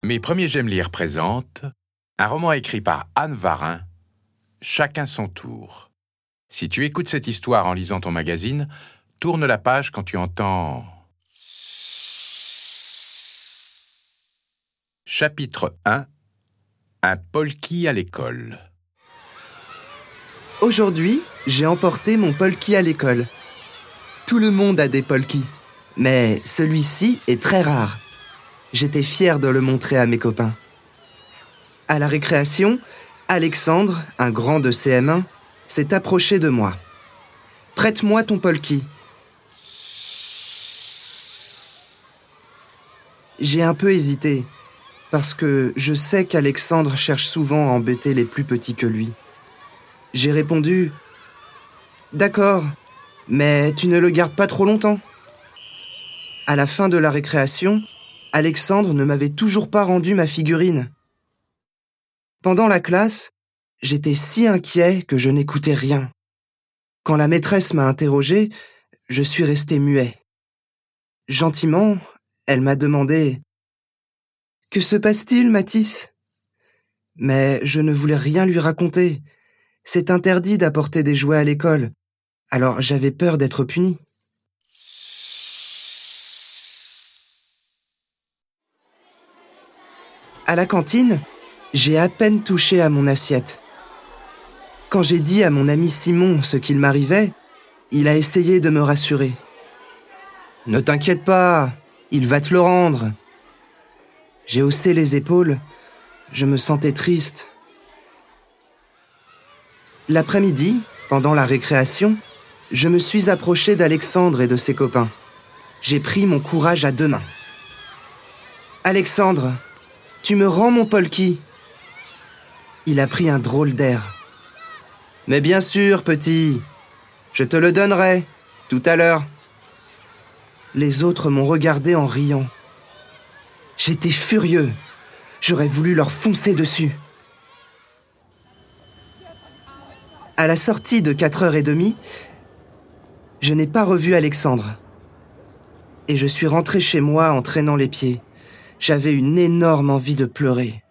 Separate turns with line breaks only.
Mes premiers J'aime lire présente un roman écrit par Anne Varin, Chacun son tour. Si tu écoutes cette histoire en lisant ton magazine, tourne la page quand tu entends... Chapitre 1. Un polki à l'école.
Aujourd'hui, j'ai emporté mon polki à l'école. Tout le monde a des polkis, mais celui-ci est très rare. J'étais fier de le montrer à mes copains. À la récréation, Alexandre, un grand de CM1, s'est approché de moi. « Prête-moi ton polki. » J'ai un peu hésité, parce que je sais qu'Alexandre cherche souvent à embêter les plus petits que lui. J'ai répondu « D'accord, mais tu ne le gardes pas trop longtemps. » À la fin de la récréation, Alexandre ne m'avait toujours pas rendu ma figurine. Pendant la classe, j'étais si inquiet que je n'écoutais rien. Quand la maîtresse m'a interrogé, je suis resté muet. Gentiment, elle m'a demandé « Que se passe-t-il, Mathis ?» Mais je ne voulais rien lui raconter. C'est interdit d'apporter des jouets à l'école, alors j'avais peur d'être puni. À la cantine, j'ai à peine touché à mon assiette. Quand j'ai dit à mon ami Simon ce qu'il m'arrivait, il a essayé de me rassurer. « Ne t'inquiète pas, il va te le rendre. » J'ai haussé les épaules, je me sentais triste. L'après-midi, pendant la récréation, je me suis approché d'Alexandre et de ses copains. J'ai pris mon courage à deux mains. « Alexandre, tu me rends mon polki ?» Il a pris un drôle d'air. « Mais bien sûr, petit, je te le donnerai, tout à l'heure. » Les autres m'ont regardé en riant. J'étais furieux, j'aurais voulu leur foncer dessus. À la sortie de 4h30, je n'ai pas revu Alexandre. Et je suis rentré chez moi en traînant les pieds. J'avais une énorme envie de pleurer.